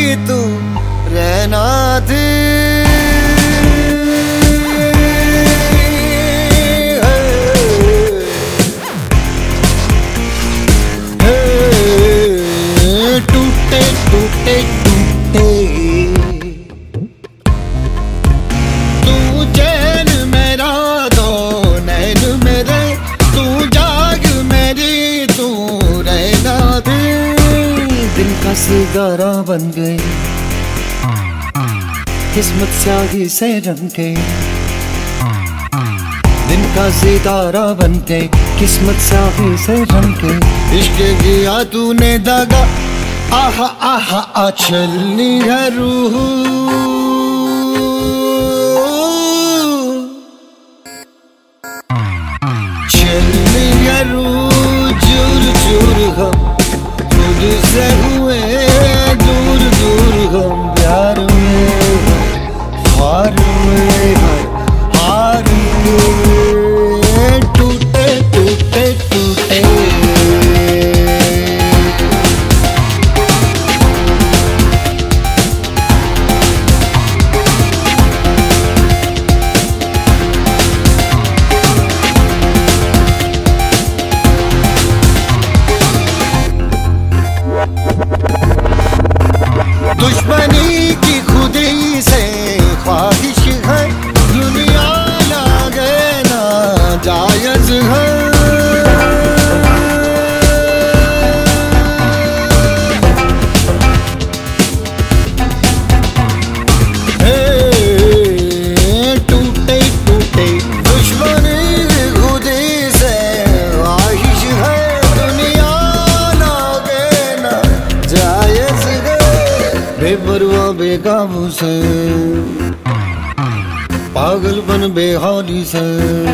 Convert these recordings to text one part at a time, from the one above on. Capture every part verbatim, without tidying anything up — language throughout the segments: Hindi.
तू रहना थी। टूटे टूटे टूटे तू चैन मेरा दो नैन मेरे, तू जाग मेरी तू रहना दे। दिन का सितारा बन गए किस्मत स्याही से रंग के, दिन का सितारा बन के किस्मत स्याही से रंग के। इश्क किया तूने दागा आहा आहा आ चलनी है रूह, चलनी है रूह। चूर चूर हम खुद से हुए दूर दूर, हम प्यार में हार में हार में। टूटे टूटे टूटे दुश्मनी की खुदी से ख्वाहिश है, दुनिया लागे ना जायज है। टूटे टूटे दुश्मनी की खुदी से ख्वाहिश है, दुनिया लागे ना जायज है। बेपरवाह बेकाबू से पागलपन बेहाली से,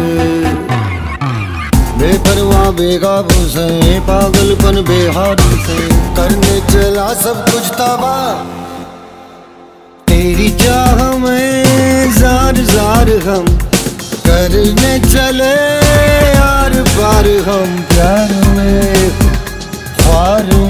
बेपरवाह बेकाबू से पागलपन बेहाली से। करने चला सब कुछ तबाह तेरी चाह में जार जार, हम करने चले यार पार हम प्यार में ख्वार